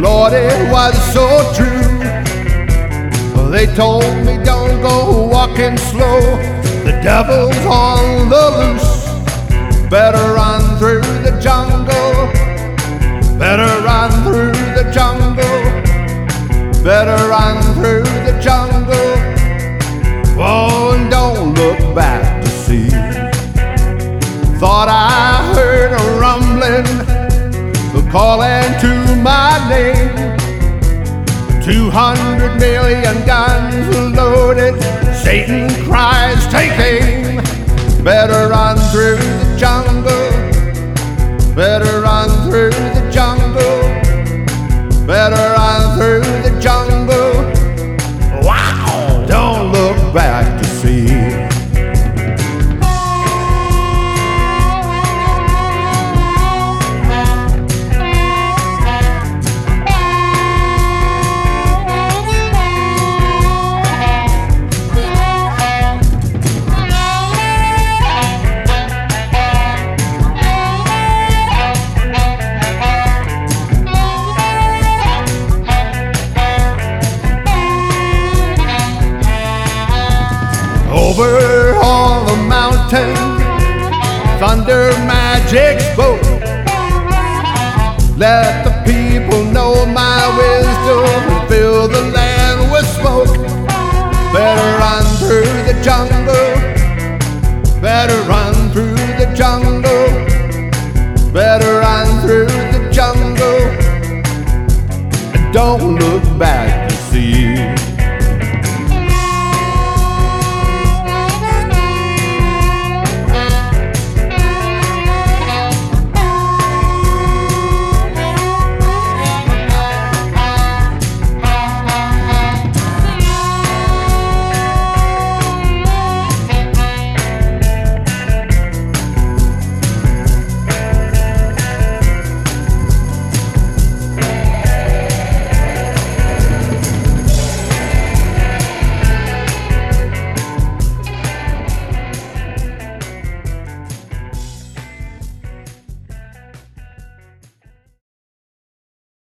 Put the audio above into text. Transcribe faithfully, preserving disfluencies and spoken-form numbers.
Lord, it was so true. They told me don't go walking slow, the devil's on the loose. Better run through the jungle, better run through the jungle, better run through the jungle. Oh, and don't look back to see. Thought I heard a rumbling calling to my name. Two hundred million guns loaded, Satan cries, take aim. Better run through the jungle, better run through the jungle, better run through the jungle. Wow! Don't look back to see. Over on the mountain, thunder magic spoke. Let the people know my wisdom and fill the land with smoke. Better run through the jungle, better run